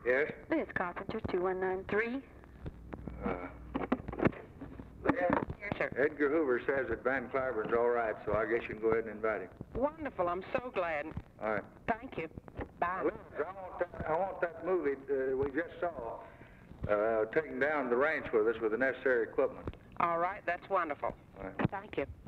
Yes? Liz Carpenter, 2193. Yes, sir. Edgar Hoover says that Van Cliburn's all right, so I guess you can go ahead and invite him. Wonderful. I'm so glad. All right. Thank you. Bye. Liz, I want that movie we just saw taking down the ranch with us with the necessary equipment. All right. That's wonderful. All right. Thank you.